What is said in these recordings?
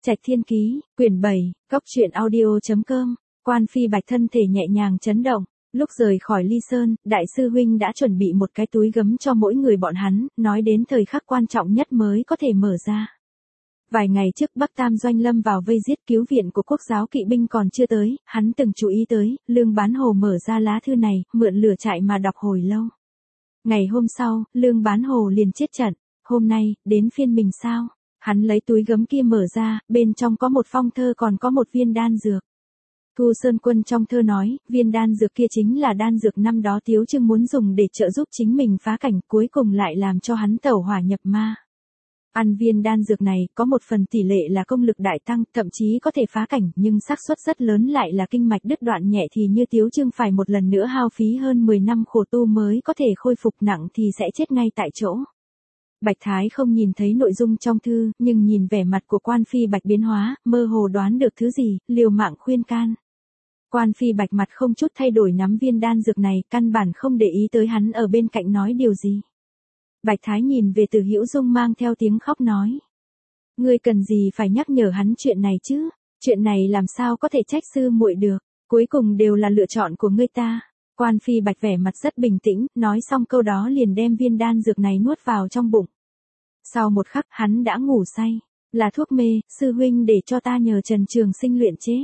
Trạch Thiên Ký, quyển 7, Góc truyện audio.com. Quan Phi Bạch thân thể nhẹ nhàng chấn động. Lúc rời khỏi Ly Sơn, đại sư huynh đã chuẩn bị một cái túi gấm cho mỗi người bọn hắn, nói đến thời khắc quan trọng nhất mới có thể mở ra. Vài ngày trước Bắc Tam Doanh lâm vào vây giết, cứu viện của quốc giáo kỵ binh còn chưa tới, hắn từng chú ý tới, Lương Bán Hồ mở ra lá thư này, mượn lửa trại mà đọc hồi lâu. Ngày hôm sau, Lương Bán Hồ liền chết trận. Hôm nay, đến phiên mình sao? Hắn lấy túi gấm kia mở ra, bên trong có một phong thơ còn có một viên đan dược. Thu Sơn Quân trong thơ nói, viên đan dược kia chính là đan dược năm đó Tiếu Trưng muốn dùng để trợ giúp chính mình phá cảnh, cuối cùng lại làm cho hắn tẩu hỏa nhập ma. Ăn viên đan dược này, có một phần tỷ lệ là công lực đại tăng, thậm chí có thể phá cảnh, nhưng xác suất rất lớn lại là kinh mạch đứt đoạn nhẹ thì như Tiếu Trưng phải một lần nữa hao phí hơn 10 năm khổ tu mới có thể khôi phục, nặng thì sẽ chết ngay tại chỗ. Bạch Thái không nhìn thấy nội dung trong thư, nhưng nhìn vẻ mặt của Quan Phi Bạch biến hóa, mơ hồ đoán được thứ gì, liều mạng khuyên can. Quan Phi Bạch mặt không chút thay đổi nắm viên đan dược này, căn bản không để ý tới hắn ở bên cạnh nói điều gì. Bạch Thái nhìn về Từ Hữu Dung mang theo tiếng khóc nói. Ngươi cần gì phải nhắc nhở hắn chuyện này chứ, chuyện này làm sao có thể trách sư muội được, cuối cùng đều là lựa chọn của ngươi ta. Quan Phi Bạch vẻ mặt rất bình tĩnh, nói xong câu đó liền đem viên đan dược này nuốt vào trong bụng. Sau một khắc hắn đã ngủ say, là thuốc mê, sư huynh để cho ta nhờ Trần Trường Sinh luyện chế.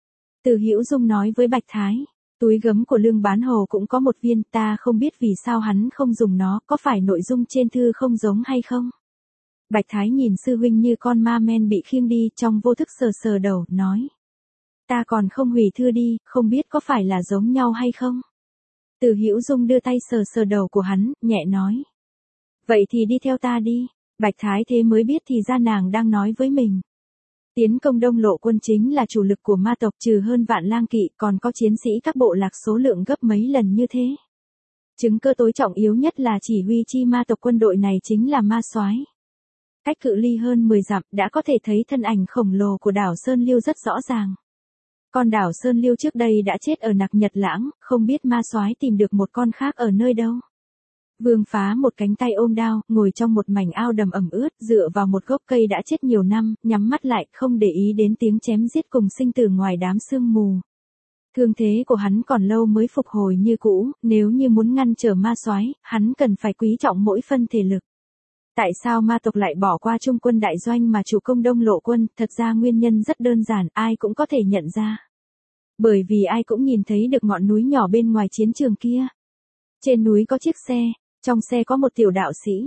Từ Hữu Dung nói với Bạch Thái, túi gấm của Lương Bán Hồ cũng có một viên, ta không biết vì sao hắn không dùng nó, có phải nội dung trên thư không giống hay không? Bạch Thái nhìn sư huynh như con ma men bị khiêng đi, trong vô thức sờ sờ đầu, nói. Ta còn không hủy thư đi, không biết có phải là giống nhau hay không? Từ Hữu Dung đưa tay sờ sờ đầu của hắn, nhẹ nói. Vậy thì đi theo ta đi. Bạch Thái thế mới biết thì ra nàng đang nói với mình. Tiến công Đông Lộ quân chính là chủ lực của ma tộc, trừ hơn vạn lang kỵ, còn có chiến sĩ các bộ lạc số lượng gấp mấy lần như thế. Chứng cơ tối trọng yếu nhất là chỉ huy chi ma tộc quân đội này chính là ma soái. Cách cự ly hơn 10 dặm đã có thể thấy thân ảnh khổng lồ của đảo Sơn Liêu rất rõ ràng. Con đảo Sơn Liêu trước đây đã chết ở Nặc Nhật Lãng, không biết ma soái tìm được một con khác ở nơi đâu. Vương Phá một cánh tay ôm đao, ngồi trong một mảnh ao đầm ẩm ướt, dựa vào một gốc cây đã chết nhiều năm, nhắm mắt lại, không để ý đến tiếng chém giết cùng sinh tử ngoài đám sương mù. Thương thế của hắn còn lâu mới phục hồi như cũ, nếu như muốn ngăn trở ma soái, hắn cần phải quý trọng mỗi phân thể lực. Tại sao ma tộc lại bỏ qua Trung quân đại doanh mà chủ công Đông Lộ quân, thật ra nguyên nhân rất đơn giản, ai cũng có thể nhận ra. Bởi vì ai cũng nhìn thấy được ngọn núi nhỏ bên ngoài chiến trường kia. Trên núi có chiếc xe, trong xe có một tiểu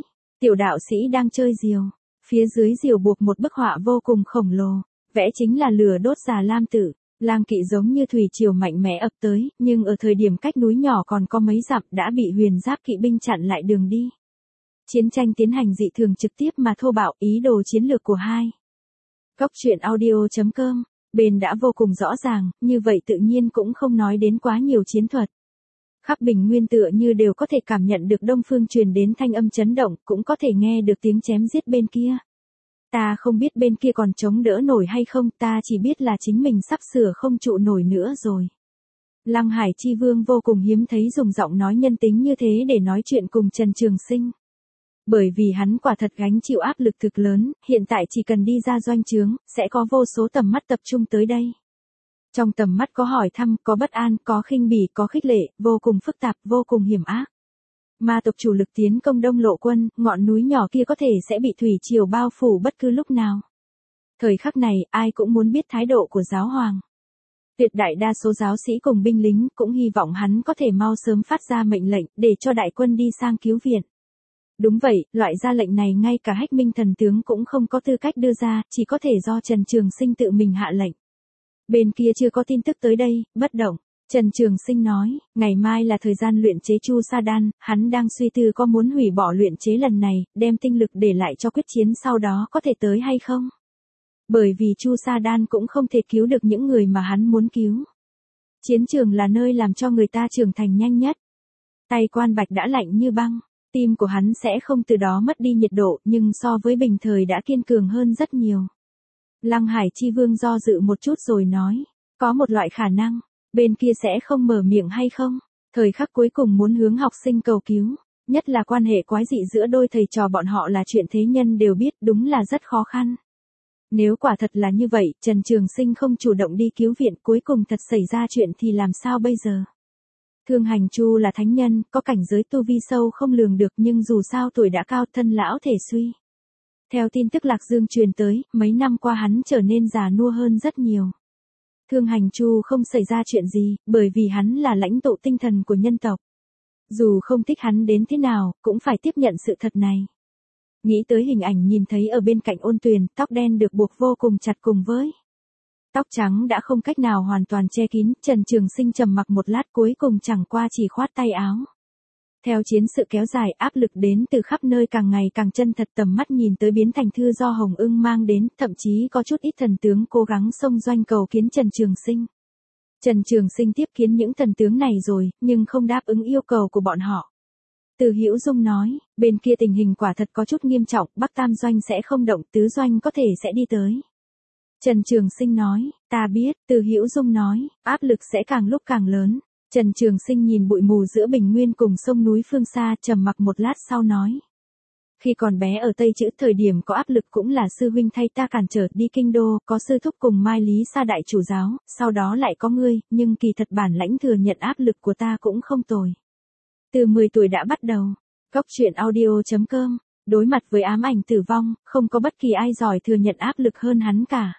đạo sĩ đang chơi diều, phía dưới diều buộc một bức họa vô cùng khổng lồ, vẽ chính là lửa đốt Già Lam Tử. Lang kỵ giống như thủy triều mạnh mẽ ập tới, nhưng ở thời điểm cách núi nhỏ còn có mấy dặm đã bị huyền giáp kỵ binh chặn lại đường đi. Chiến tranh tiến hành dị thường trực tiếp mà thô bạo, ý đồ chiến lược của hai. Góc truyện audio.com, bên đã vô cùng rõ ràng, như vậy tự nhiên cũng không nói đến quá nhiều chiến thuật. Khắp bình nguyên tựa như đều có thể cảm nhận được đông phương truyền đến thanh âm chấn động, cũng có thể nghe được tiếng chém giết bên kia. Ta không biết bên kia còn chống đỡ nổi hay không, ta chỉ biết là chính mình sắp sửa không trụ nổi nữa rồi. Lăng Hải Chi Vương vô cùng hiếm thấy dùng giọng nói nhân tính như thế để nói chuyện cùng Trần Trường Sinh. Bởi vì hắn quả thật gánh chịu áp lực thực lớn, hiện tại chỉ cần đi ra doanh trướng, sẽ có vô số tầm mắt tập trung tới đây. Trong tầm mắt có hỏi thăm, có bất an, có khinh bỉ, có khích lệ, vô cùng phức tạp, vô cùng hiểm ác. Ma tộc chủ lực tiến công Đông Lộ quân, ngọn núi nhỏ kia có thể sẽ bị thủy triều bao phủ bất cứ lúc nào. Thời khắc này, ai cũng muốn biết thái độ của giáo hoàng. Tuyệt đại đa số giáo sĩ cùng binh lính cũng hy vọng hắn có thể mau sớm phát ra mệnh lệnh để cho đại quân đi sang cứu viện. Đúng vậy, loại ra lệnh này ngay cả Hách Minh thần tướng cũng không có tư cách đưa ra, chỉ có thể do Trần Trường Sinh tự mình hạ lệnh. Bên kia chưa có tin tức tới đây, bất động. Trần Trường Sinh nói, ngày mai là thời gian luyện chế Chu Sa Đan, hắn đang suy tư có muốn hủy bỏ luyện chế lần này, đem tinh lực để lại cho quyết chiến sau đó có thể tới hay không. Bởi vì Chu Sa Đan cũng không thể cứu được những người mà hắn muốn cứu. Chiến trường là nơi làm cho người ta trưởng thành nhanh nhất. Tay Quan Bạch đã lạnh như băng, tim của hắn sẽ không từ đó mất đi nhiệt độ, nhưng so với bình thời đã kiên cường hơn rất nhiều. Lăng Hải Chi Vương do dự một chút rồi nói, có một loại khả năng, bên kia sẽ không mở miệng hay không, thời khắc cuối cùng muốn hướng học sinh cầu cứu, nhất là quan hệ quái dị giữa đôi thầy trò bọn họ là chuyện thế nhân đều biết, đúng là rất khó khăn. Nếu quả thật là như vậy, Trần Trường Sinh không chủ động đi cứu viện, cuối cùng thật xảy ra chuyện thì làm sao bây giờ? Thương Hành Chu là thánh nhân, có cảnh giới tu vi sâu không lường được, nhưng dù sao tuổi đã cao, thân lão thể suy. Theo tin tức Lạc Dương truyền tới, mấy năm qua hắn trở nên già nua hơn rất nhiều. Thương Hành Chu không xảy ra chuyện gì, bởi vì hắn là lãnh tụ tinh thần của nhân tộc. Dù không thích hắn đến thế nào, cũng phải tiếp nhận sự thật này. Nghĩ tới hình ảnh nhìn thấy ở bên cạnh Ôn Tuyền, tóc đen được buộc vô cùng chặt cùng với tóc trắng đã không cách nào hoàn toàn che kín, Trần Trường Sinh trầm mặc một lát cuối cùng chẳng qua chỉ khoát tay áo. Theo chiến sự kéo dài, áp lực đến từ khắp nơi càng ngày càng chân thật, tầm mắt nhìn tới biến thành thư do Hồng Ưng mang đến, thậm chí có chút ít thần tướng cố gắng xông doanh cầu kiến Trần Trường Sinh. Trần Trường Sinh tiếp kiến những thần tướng này rồi, nhưng không đáp ứng yêu cầu của bọn họ. Từ Hữu Dung nói, bên kia tình hình quả thật có chút nghiêm trọng, Bắc Tam Doanh sẽ không động, Tứ Doanh có thể sẽ đi tới. Trần Trường Sinh nói, ta biết, Từ Hữu Dung nói, áp lực sẽ càng lúc càng lớn. Trần Trường Sinh nhìn bụi mù giữa bình nguyên cùng sông núi phương xa, trầm mặc một lát sau nói. Khi còn bé ở Tây Chữ thời điểm có áp lực cũng là sư huynh thay ta cản trở đi kinh đô, có sư thúc cùng Mai Lý Sa đại chủ giáo, sau đó lại có ngươi, nhưng kỳ thật bản lãnh thừa nhận áp lực của ta cũng không tồi. Từ 10 tuổi đã bắt đầu. Góc truyện audio.com, đối mặt với ám ảnh tử vong, không có bất kỳ ai giỏi thừa nhận áp lực hơn hắn cả.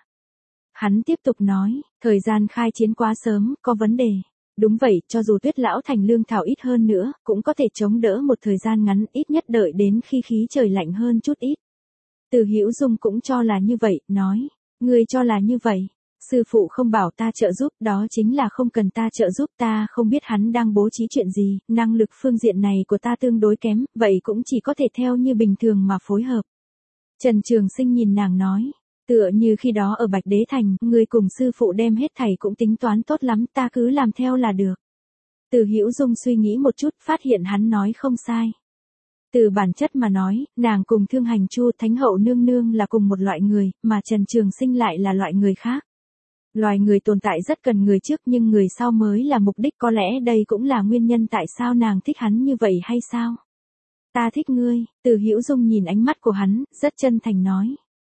Hắn tiếp tục nói, thời gian khai chiến quá sớm, có vấn đề. Đúng vậy, cho dù Tuyết Lão Thành lương thảo ít hơn nữa, cũng có thể chống đỡ một thời gian ngắn, ít nhất đợi đến khi khí trời lạnh hơn chút ít. Từ Hữu Dung cũng cho là như vậy, nói, ngươi cho là như vậy. Sư phụ không bảo ta trợ giúp, đó chính là không cần ta trợ giúp, ta không biết hắn đang bố trí chuyện gì, năng lực phương diện này của ta tương đối kém, vậy cũng chỉ có thể theo như bình thường mà phối hợp. Trần Trường Sinh nhìn nàng nói, tựa như khi đó ở Bạch Đế Thành, ngươi cùng sư phụ đem hết thảy cũng tính toán tốt lắm, ta cứ làm theo là được. Từ Hữu Dung suy nghĩ một chút, phát hiện hắn nói không sai. Từ bản chất mà nói, nàng cùng Thương Hành Chu Thánh Hậu nương nương là cùng một loại người, mà Trần Trường Sinh lại là loại người khác. Loài người tồn tại rất cần người trước nhưng người sau mới là mục đích, có lẽ đây cũng là nguyên nhân tại sao nàng thích hắn như vậy hay sao? Ta thích ngươi, Từ Hữu Dung nhìn ánh mắt của hắn, rất chân thành nói.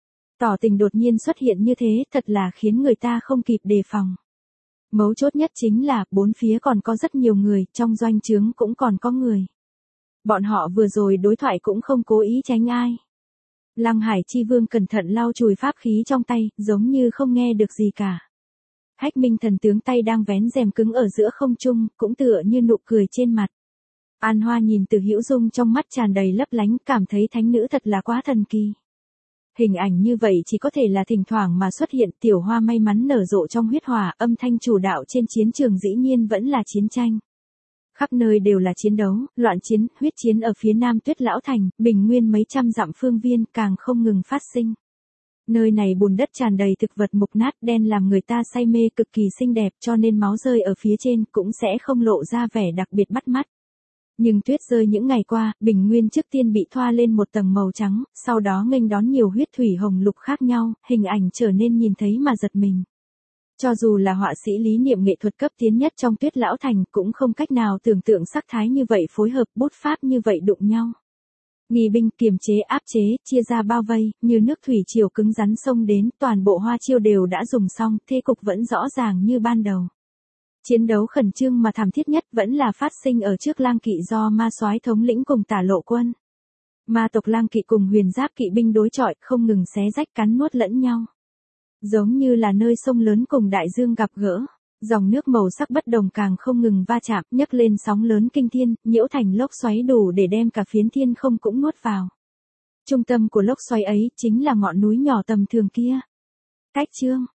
Tỏ tình đột nhiên xuất hiện như thế thật là khiến người ta không kịp đề phòng. Mấu chốt nhất chính là, bốn phía còn có rất nhiều người, trong doanh trướng cũng còn có người. Bọn họ vừa rồi đối thoại cũng không cố ý tránh ai. Lăng Hải Chi Vương cẩn thận lau chùi pháp khí trong tay, giống như không nghe được gì cả. Hách Minh thần tướng tay đang vén rèm cứng ở giữa không trung, cũng tựa như nụ cười trên mặt. An Hoa nhìn Từ Hữu Dung trong mắt tràn đầy lấp lánh, cảm thấy thánh nữ thật là quá thần kỳ. Hình ảnh như vậy chỉ có thể là thỉnh thoảng mà xuất hiện, tiểu hoa may mắn nở rộ trong huyết hỏa, âm thanh chủ đạo trên chiến trường dĩ nhiên vẫn là chiến tranh. Khắp nơi đều là chiến đấu, loạn chiến, huyết chiến ở phía nam Tuyết Lão Thành, bình nguyên mấy trăm dặm phương viên càng không ngừng phát sinh. Nơi này bùn đất tràn đầy thực vật mục nát đen làm người ta say mê, cực kỳ xinh đẹp, cho nên máu rơi ở phía trên cũng sẽ không lộ ra vẻ đặc biệt bắt mắt. Nhưng tuyết rơi những ngày qua, bình nguyên trước tiên bị thoa lên một tầng màu trắng, sau đó nghênh đón nhiều huyết thủy hồng lục khác nhau, hình ảnh trở nên nhìn thấy mà giật mình. Cho dù là họa sĩ lý niệm nghệ thuật cấp tiến nhất trong Tuyết Lão Thành cũng không cách nào tưởng tượng sắc thái như vậy phối hợp, bút pháp như vậy đụng nhau. Nghi binh kiềm chế áp chế, chia ra bao vây, như nước thủy triều cứng rắn xông đến, toàn bộ hoa chiêu đều đã dùng xong, thế cục vẫn rõ ràng như ban đầu. Chiến đấu khẩn trương mà thảm thiết nhất vẫn là phát sinh ở trước Lang Kỵ do ma soái thống lĩnh cùng Tả Lộ quân. Ma tộc Lang Kỵ cùng Huyền Giáp kỵ binh đối chọi, không ngừng xé rách cắn nuốt lẫn nhau. Giống như là nơi sông lớn cùng đại dương gặp gỡ, dòng nước màu sắc bất đồng càng không ngừng va chạm, nhấc lên sóng lớn kinh thiên, nhiễu thành lốc xoáy đủ để đem cả phiến thiên không cũng nuốt vào. Trung tâm của lốc xoáy ấy chính là ngọn núi nhỏ tầm thường kia. Cách chương